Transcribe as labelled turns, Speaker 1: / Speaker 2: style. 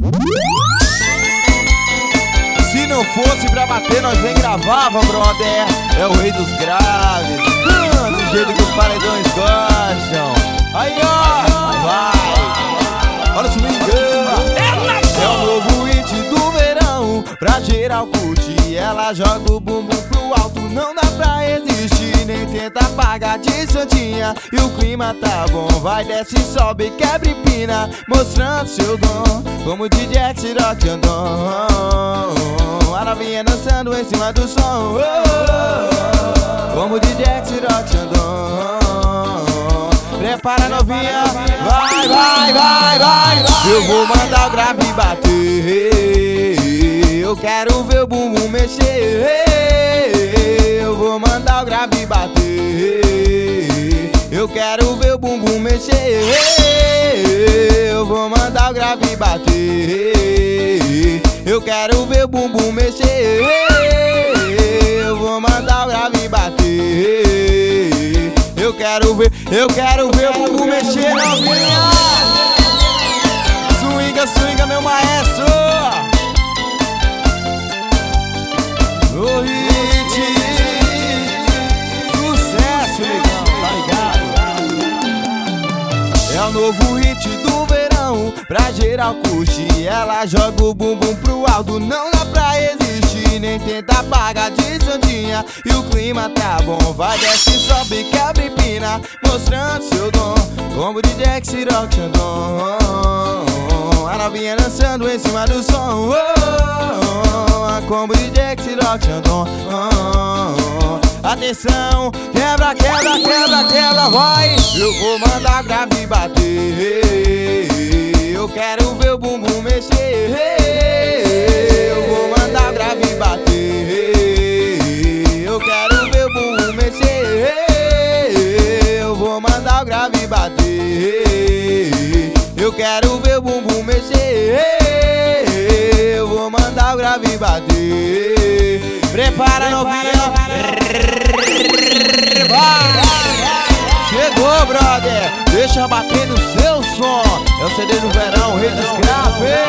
Speaker 1: Se não fosse pra bater, nós nem gravava, brother. É o rei dos graves, do jeito que os paredões gostam. Aí, ó, vai. Olha se me engana. É o novo hit do verão, pra geral curtir. Ela joga o bumbum pro alto, não dá pra resistir. Nem tenta pagar de santinha. E o clima tá bom, vai, desce, sobe, quebra e empina, mostrando seu dom, como o DJ X-Rock andou. A novinha dançando em cima do som, como o DJ X-Rock andou. Prepara, novinha, vai, vai, vai, vai. Eu vou mandar o grave bater, eu quero ver o bumbum mexer. Eu vou mandar o grave bater, eu quero ver o bumbum mexer. Eu vou mandar o grave bater, eu quero ver o bumbum mexer. Eu vou mandar o grave bater, eu quero ver o bumbum mexer, novinha. Swinga, swinga, meu maestro. O hit, sucesso, negão, tá ligado? É o novo hit do verão, pra geral curtir. Ela joga o bumbum pro alto, não dá pra resistir. Nem tenta pagar de santinha. E o clima tá bom, vai, desce, sobe, quebra e empina, mostrando seu dom, como o DJ X-Rock andou. A novinha dançando em cima do som, como o DJ X-Rock andou. Atenção, quebra, quebra, quebra, quebra, vai. Eu vou mandar grave bater, eu quero ver o bumbum mexer. Eu vou mandar grave bater, eu quero ver o bumbum mexer. Eu vou mandar o grave bater, eu quero ver o bumbum mexer. Eu vou mandar o grave bater. Prepara, novinha. Chegou, brother. Deixa bater no seu som. É o CD do verão, rei dos graves.